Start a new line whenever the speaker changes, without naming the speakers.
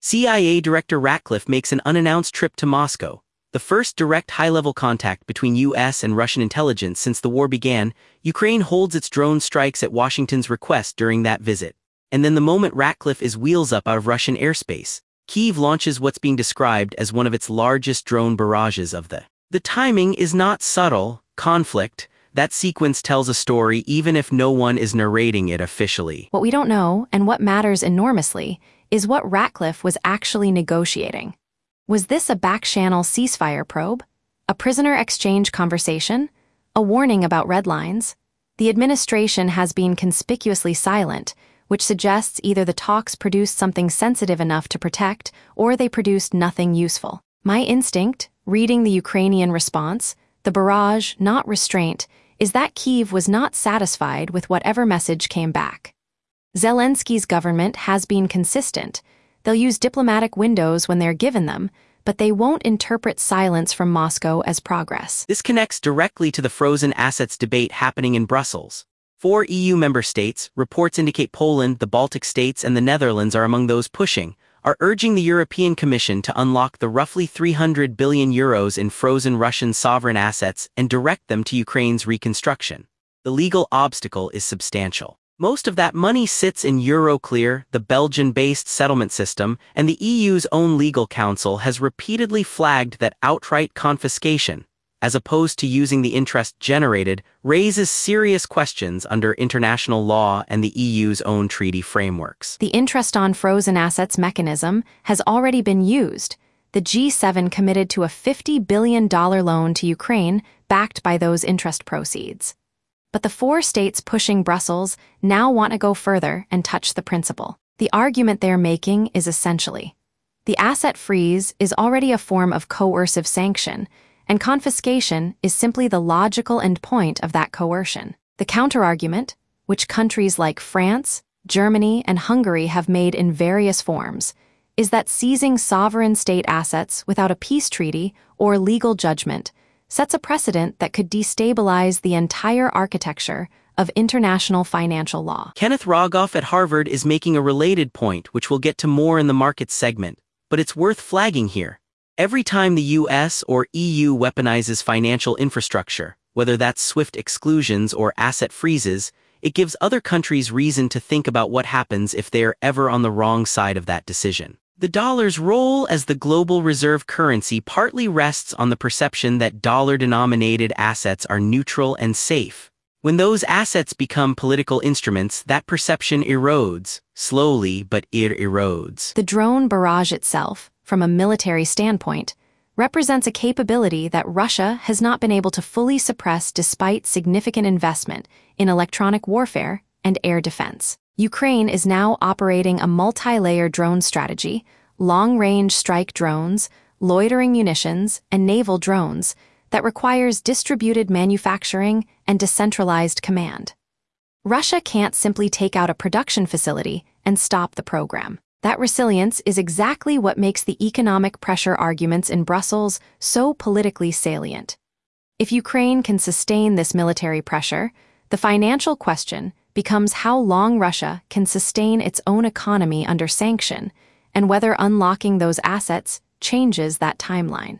CIA Director Ratcliffe makes an unannounced trip to Moscow, the first direct high-level contact between U.S. and Russian intelligence since the war began. Ukraine holds its drone strikes at Washington's request during that visit. And then the moment Ratcliffe is wheels up out of Russian airspace, Kyiv launches what's being described as one of its largest drone barrages of the. The timing is not subtle. Conflict. That sequence tells a story even if no one is narrating it officially.
What we don't know, and what matters enormously, is what Ratcliffe was actually negotiating. Was this a back-channel ceasefire probe? A prisoner exchange conversation? A warning about red lines? The administration has been conspicuously silent, which suggests either the talks produced something sensitive enough to protect, or they produced nothing useful. My instinct, reading the Ukrainian response, the barrage, not restraint, is that Kyiv was not satisfied with whatever message came back. Zelensky's government has been consistent. They'll use diplomatic windows when they're given them, but they won't interpret silence from Moscow as progress.
This connects directly to the frozen assets debate happening in Brussels. 4 EU member states, reports indicate Poland, the Baltic states, and the Netherlands are among those pushing, are urging the European Commission to unlock the roughly €300 billion in frozen Russian sovereign assets and direct them to Ukraine's reconstruction. The legal obstacle is substantial. Most of that money sits in Euroclear, the Belgian-based settlement system, and the EU's own legal counsel has repeatedly flagged that outright confiscation, as opposed to using the interest generated, raises serious questions under international law and the EU's own treaty frameworks.
The interest on frozen assets mechanism has already been used. The G7 committed to a $50 billion loan to Ukraine backed by those interest proceeds. But the 4 states pushing Brussels now want to go further and touch the principle. The argument they're making is essentially, the asset freeze is already a form of coercive sanction, and confiscation is simply the logical endpoint of that coercion. The counterargument, which countries like France, Germany, and Hungary have made in various forms, is that seizing sovereign state assets without a peace treaty or legal judgment sets a precedent that could destabilize the entire architecture of international financial law.
Kenneth Rogoff at Harvard is making a related point, which we'll get to more in the markets segment, but it's worth flagging here. Every time the US or EU weaponizes financial infrastructure, whether that's SWIFT exclusions or asset freezes, it gives other countries reason to think about what happens if they're ever on the wrong side of that decision. The dollar's role as the global reserve currency partly rests on the perception that dollar-denominated assets are neutral and safe. When those assets become political instruments, that perception erodes. Slowly, but it erodes.
The drone barrage itself, from a military standpoint, represents a capability that Russia has not been able to fully suppress despite significant investment in electronic warfare and air defense. Ukraine is now operating a multi-layer drone strategy, long-range strike drones, loitering munitions, and naval drones that requires distributed manufacturing and decentralized command. Russia can't simply take out a production facility and stop the program. That resilience is exactly what makes the economic pressure arguments in Brussels so politically salient. If Ukraine can sustain this military pressure, the financial question becomes how long Russia can sustain its own economy under sanction, and whether unlocking those assets changes that timeline.